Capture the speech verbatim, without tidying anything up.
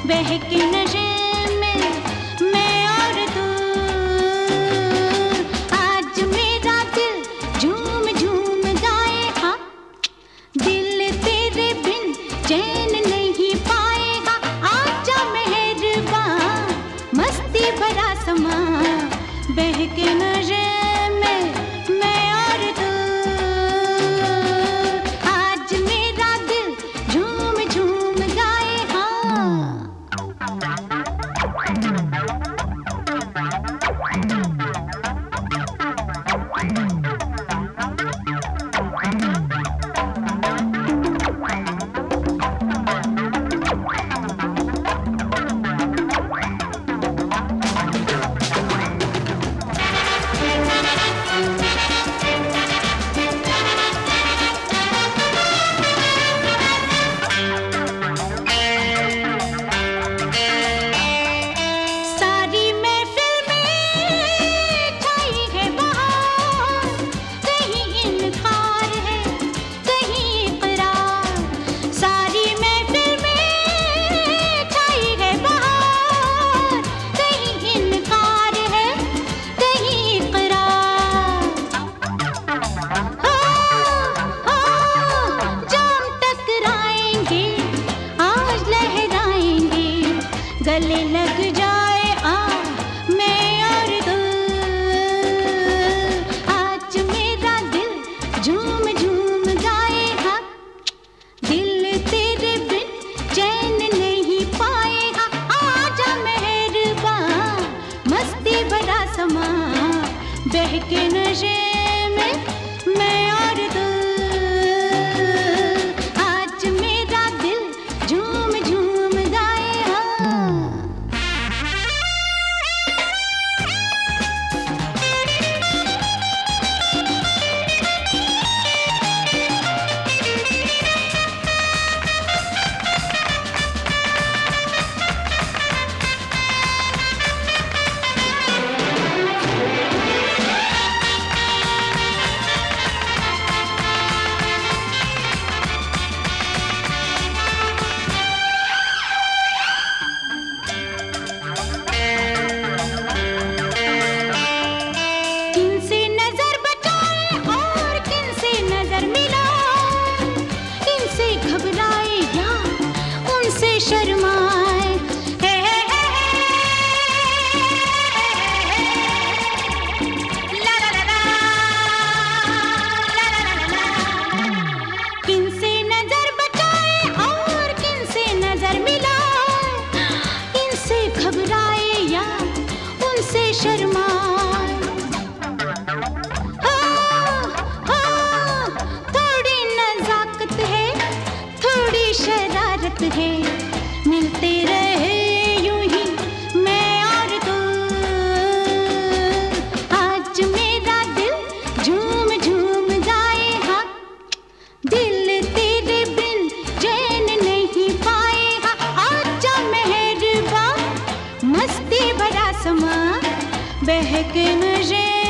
बहके नशे में मैं और तू। आज मेरा दिल झूम झूम गाए, हाँ दिल तेरे बिन चैन नहीं पाएगा। आजा मेहरबान मस्ती भरा समा, बहके नशे में मैं और तू। आज मेरा दिल झूम झूम गाए, हाँ। गले लग जाए आ मैं और तू। आज मेरा दिल झूम झूम गाए, हाँ दिल तेरे बिन चैन नहीं पाएगा। आजा मेहरबान मस्ती भरा समा, बहके नशे में मैं और तू। आज मेरा दिल झूम झूम गाए, हाँ। शर्माए हे हे हे ला ला ला ला ला ला ला। किनसे नजर बचाए और किनसे नजर मिलाए, इनसे घबराए या उनसे शर्माए। थोड़ी नजाकत है थोड़ी शरारत है, मिलते रहे यूं ही मैं और तू। आज मेरा दिल झूम झूम गाए, हाँ दिल तेरे बिन चैन नहीं पाएगा। आजा मेहरबान मस्ती भरा समा, बहके नशे